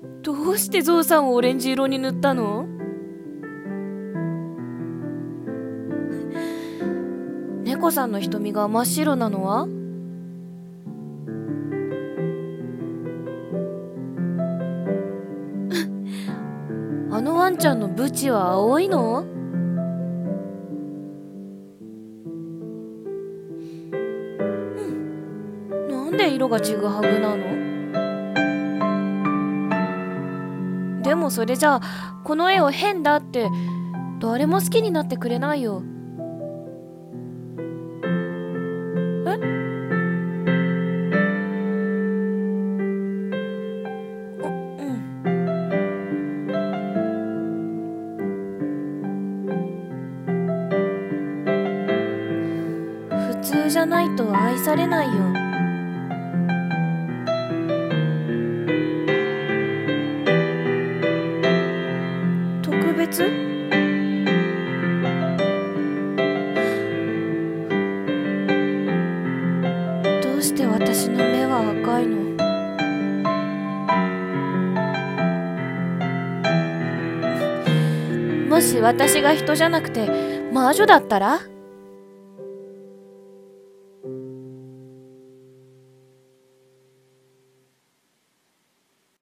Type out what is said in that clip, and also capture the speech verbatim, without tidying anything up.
どうしてゾウさんをオレンジ色に塗ったの？猫さんの瞳が真っ白なのは？あのワンちゃんのブチは青いの？なんで色がちぐはぐなの？でもそれじゃあこの絵を変だって誰も好きになってくれないよ。え？あ、うん。普通じゃないと愛されないよ。特別？どうして私の目は赤いの？もし私が人じゃなくて魔女だったら？